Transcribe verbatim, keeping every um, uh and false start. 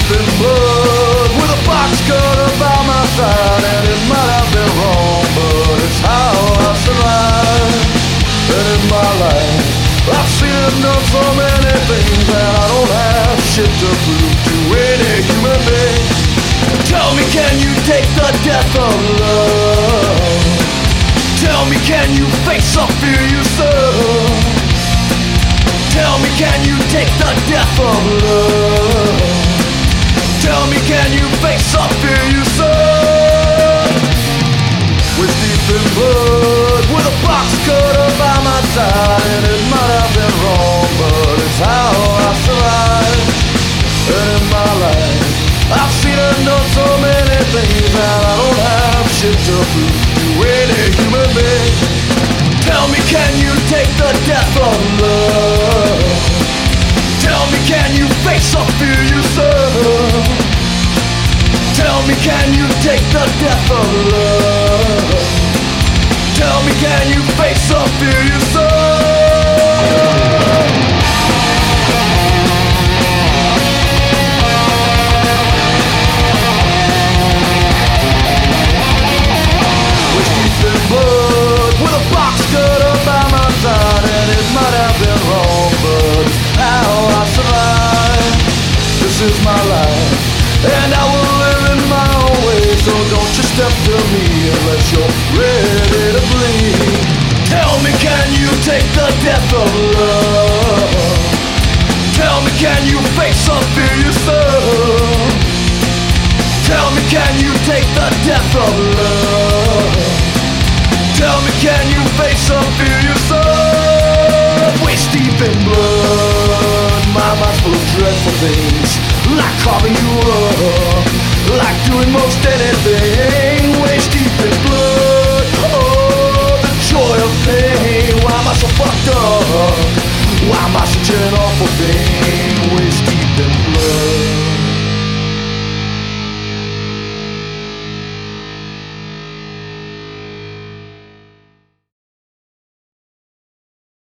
deep in blood, with a box cutter by my side. And it might have been wrong, but it's how I survive. And in my life, I've seen and done so many things that I don't have shit to prove to any human being. Tell me, can you take the death of love? Tell me, can you face the fear you serve? Tell me, can you take the death of love? Tell me, can you face the fear you serve? With deep in blood, with a box cutter by my side. And it might have been wrong, but it's how I survive. And in my life, I've seen and done so many things that I don't have shit to prove to any human being. Tell me, can you take the death of love? Tell me, can you face the fear you serve? Tell me, can you take the death of love? Tell me, can you face the fear you serve? Blood, with a box cutter by my side. And it might have been wrong, but it's how I survive. This is my life, and I will live in my own way. So don't you step to me unless you're ready to bleed. Tell me, can you take the death of love? Tell me, can you face the fear you serve? Tell me, can you take the death of love? Tell me, can you face the fear you serve? Waist deep in blood, my mind's full of dreadful things, like carving you up, like doing most anything. Waist deep in blood, oh, the joy of pain. Why am I so fucked up? Why am I such an awful thing? Waist deep in blood.